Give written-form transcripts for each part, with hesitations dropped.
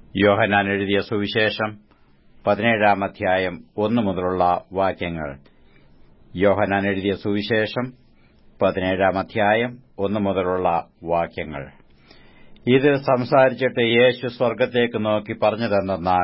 യോഹന്നാൻ എഴുതിയ സുവിശേഷം 17-ാം അധ്യായം 1 മുതലുള്ള വാക്യങ്ങൾ. യോഹന്നാൻ എഴുതിയ സുവിശേഷം 17-ാം അധ്യായം 1 മുതലുള്ള വാക്യങ്ങൾ. ഇത് സംസാരിച്ചിട്ട് യേശു സ്വർഗ്ഗത്തേക്ക് നോക്കി പറഞ്ഞതെന്തെന്നാൽ,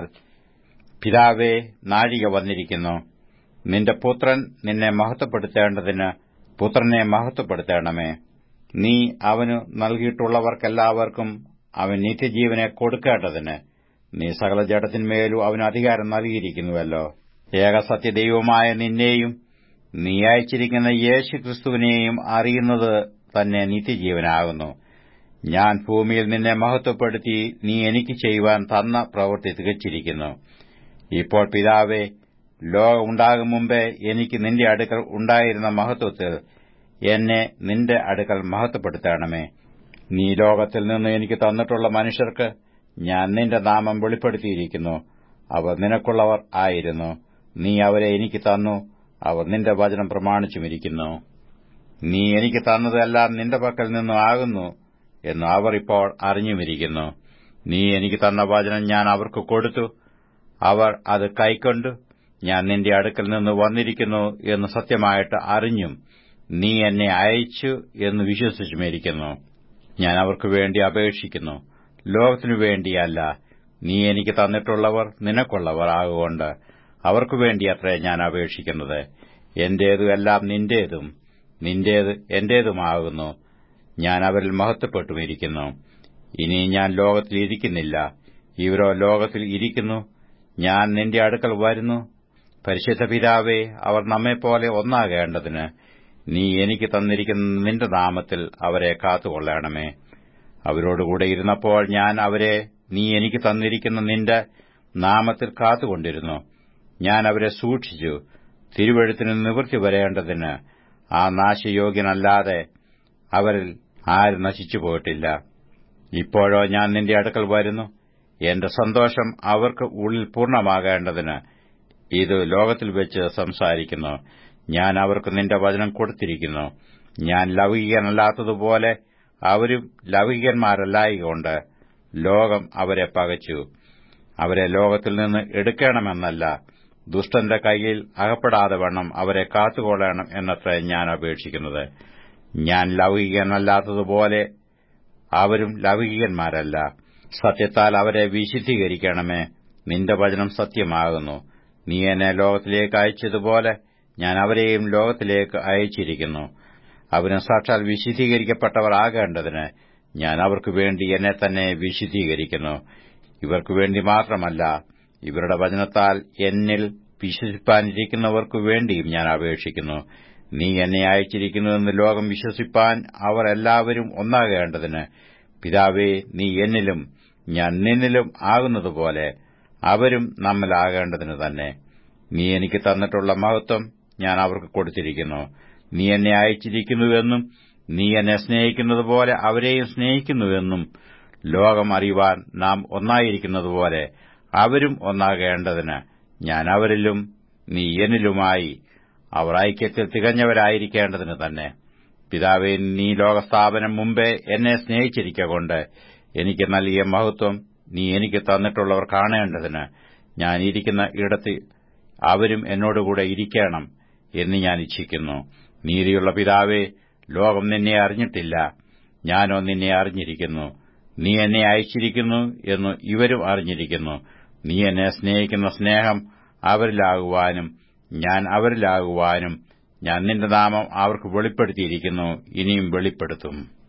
പിതാവേ, നാഴിക വന്നിരിക്കുന്നു. നിന്റെ പുത്രൻ നിന്നെ മഹത്വപ്പെടുത്തേണ്ടതിന് പുത്രനെ മഹത്വപ്പെടുത്തേണമേ. നീ അവനു നൽകിയിട്ടുള്ളവർക്കെല്ലാവർക്കും അവൻ നിത്യജീവനെ കൊടുക്കേണ്ടതിന് നീ സകല ജഡത്തിന്മേലും അവന് അധികാരം നൽകിയിരിക്കുന്നുവല്ലോ. ഏകസത്യദൈവമായ നിന്നെയും നീ അയച്ചിരിക്കുന്ന യേശുക്രിസ്തുവിനെയും അറിയുന്നത് തന്നെ നിത്യജീവനാകുന്നു. ഞാൻ ഭൂമിയിൽ നിന്നെ മഹത്വപ്പെടുത്തി നീ എനിക്ക് ചെയ്യുവാൻ തന്ന പ്രവൃത്തി തികച്ചിരിക്കുന്നു. ഇപ്പോൾ പിതാവേ, ലോകം ഉണ്ടാകും മുമ്പേ എനിക്ക് നിന്റെ അടുക്കൽ ഉണ്ടായിരുന്ന മഹത്വത്തിൽ എന്നെ നിന്റെ അടുക്കൽ മഹത്വപ്പെടുത്തണമേ. നീ ലോകത്തിൽ നിന്ന് എനിക്ക് തന്നിട്ടുള്ള മനുഷ്യർക്ക് ഞാൻ നിന്റെ നാമം വെളിപ്പെടുത്തിയിരിക്കുന്നു. അവർ നിനക്കുള്ളവർ ആയിരുന്നു. നീ അവരെ എനിക്ക് തന്നു. അവർ നിന്റെ വചനം പ്രമാണിച്ചുമിരിക്കുന്നു. നീ എനിക്ക് തന്നതെല്ലാം നിന്റെ പക്കൽ നിന്നും ആകുന്നു എന്ന് അവർ ഇപ്പോൾ അറിഞ്ഞുമിരിക്കുന്നു. നീ എനിക്ക് തന്ന വചനം ഞാൻ അവർക്ക് കൊടുത്തു. അവർ അത് കൈക്കൊണ്ടു ഞാൻ നിന്റെ അടുക്കൽ നിന്ന് വന്നിരിക്കുന്നു എന്ന് സത്യമായിട്ട് അറിഞ്ഞും നീ എന്നെ അയച്ചു എന്ന് വിശ്വസിച്ചുമിരിക്കുന്നു. ഞാൻ അവർക്ക് വേണ്ടി അപേക്ഷിക്കുന്നു, ലോകത്തിനു വേണ്ടിയല്ല. നീ എനിക്ക് തന്നിട്ടുള്ളവർ നിനക്കുള്ളവർ ആകൊണ്ട് അവർക്കു വേണ്ടിയത്രേ ഞാൻ അപേക്ഷിക്കുന്നത്. എന്റേതു എല്ലാം നിന്റേതും നിന്റേത് എന്റേതുമാകുന്നു. ഞാൻ അവരിൽ മഹത്വപ്പെട്ടുമിരിക്കുന്നു. ഇനി ഞാൻ ലോകത്തിൽ ഇരിക്കുന്നില്ല, ഇവരോ ലോകത്തിൽ ഇരിക്കുന്നു. ഞാൻ നിന്റെ അടുക്കൽ വരുന്നു. പരിശുദ്ധ പിതാവേ, അവർ നമ്മെപ്പോലെ ഒന്നാകേണ്ടതിന് നീ എനിക്ക് തന്നിരിക്കുന്ന നിന്റെ നാമത്തിൽ അവരെ കാത്തുകൊള്ളണമേ. അവരോടുകൂടെ ഇരുന്നപ്പോൾ ഞാൻ അവരെ നീ എനിക്ക് തന്നിരിക്കുന്ന നിന്റെ നാമത്തിൽ കാത്തുകൊണ്ടിരുന്നു. ഞാൻ അവരെ സൂക്ഷിച്ചു. തിരുവെഴുത്തിന് നിവൃത്തി വരേണ്ടതിന് ആ നാശയോഗ്യനല്ലാതെ അവരിൽ ആരും നശിച്ചുപോയിട്ടില്ല. ഇപ്പോഴോ ഞാൻ നിന്റെ അടുക്കൽ വരുന്നു. എന്റെ സന്തോഷം അവർക്ക് ഉള്ളിൽ പൂർണ്ണമാകേണ്ടതിന് ഇത് ലോകത്തിൽ വെച്ച് സംസാരിക്കുന്നു. ഞാൻ അവർക്ക് നിന്റെ വചനം കൊടുത്തിരിക്കുന്നു. ഞാൻ ലൗകികനല്ലാത്തതുപോലെ അവരും ലൗകികന്മാരല്ലായികൊണ്ട് ലോകം അവരെ പകച്ചു. അവരെ ലോകത്തിൽ നിന്ന് എടുക്കണമെന്നല്ല, ദുഷ്ടന്റെ കൈയിൽ അകപ്പെടാതെ വണ്ണം അവരെ കാത്തുകൊള്ളണം എന്നത്രേ ഞാൻ അപേക്ഷിക്കുന്നത്. ഞാൻ ലൗകികനല്ലാത്തതുപോലെ അവരും ലൗകികന്മാരല്ല. സത്യത്താൽ അവരെ വിശുദ്ധീകരിക്കണമേ. നിന്റെ വചനം സത്യമാകുന്നു. നീ എന്നെ ലോകത്തിലേക്ക് അയച്ചതുപോലെ ഞാൻ അവരെയും ലോകത്തിലേക്ക് അയച്ചിരിക്കുന്നു. അവന് സാക്ഷാൽ വിശുദ്ധീകരിക്കപ്പെട്ടവർ ആകേണ്ടതിന് ഞാൻ അവർക്കു വേണ്ടി എന്നെ തന്നെ വിശുദ്ധീകരിക്കുന്നു. ഇവർക്കു വേണ്ടി മാത്രമല്ല, ഇവരുടെ വചനത്താൽ എന്നിൽ വിശ്വസിപ്പാനിരിക്കുന്നവർക്കു വേണ്ടിയും ഞാൻ അപേക്ഷിക്കുന്നു. നീ എന്നെ അയച്ചിരിക്കുന്നുവെന്ന് ലോകം വിശ്വസിപ്പാൻ അവർ എല്ലാവരും ഒന്നാകേണ്ടതിന് പിതാവേ, നീ എന്നിലും ഞാൻ നിന്നിലും ആകുന്നതുപോലെ അവരും നമ്മിലാകേണ്ടതിന് തന്നെ. നീ എനിക്ക് തന്നിട്ടുള്ള മഹത്വം ഞാൻ അവർക്ക് കൊടുത്തിരിക്കുന്നു. നീ എന്നെ അയച്ചിരിക്കുന്നുവെന്നും നീ എന്നെ സ്നേഹിക്കുന്നതുപോലെ അവരെയും സ്നേഹിക്കുന്നുവെന്നും ലോകം അറിയുവാൻ നാം ഒന്നായിരിക്കുന്നതുപോലെ അവരും ഒന്നാകേണ്ടതിന് ഞാൻ അവരിലും നീ എന്നിലുമായി അവർ ഐക്യത്തിൽ തികഞ്ഞവരായിരിക്കേണ്ടതിന് തന്നെ. പിതാവേ, നീ ലോകസ്ഥാപനം മുമ്പേ എന്നെ സ്നേഹിച്ചിരിക്കൊണ്ട് എനിക്ക് നൽകിയ മഹത്വം നീ എനിക്ക് തന്നിട്ടുള്ളവർ കാണേണ്ടതിന് ഞാൻ ഇരിക്കുന്ന ഇടത്ത് അവരും എന്നോടുകൂടെ ഇരിക്കണം എന്ന് ഞാൻ ഇച്ഛിക്കുന്നു. നീതിയുള്ള പിതാവേ, ലോകം നിന്നെ അറിഞ്ഞിട്ടില്ല, ഞാനോ നിന്നെ അറിഞ്ഞിരിക്കുന്നു. നീ എന്നെ അയച്ചിരിക്കുന്നു എന്ന് ഇവരും അറിഞ്ഞിരിക്കുന്നു. നീ എന്നെ സ്നേഹിക്കുന്ന സ്നേഹം അവരിലാകുവാനും ഞാൻ അവരിലാകുവാനും ഞാൻ നിന്റെ നാമം അവർക്ക് വെളിപ്പെടുത്തിയിരിക്കുന്നു, ഇനിയും വെളിപ്പെടുത്തും.